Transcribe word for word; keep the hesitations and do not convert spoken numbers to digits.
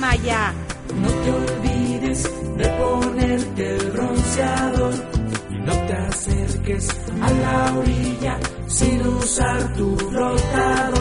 Maya. No te olvides de ponerte el bronceador y no te acerques a la orilla sin usar tu flotador.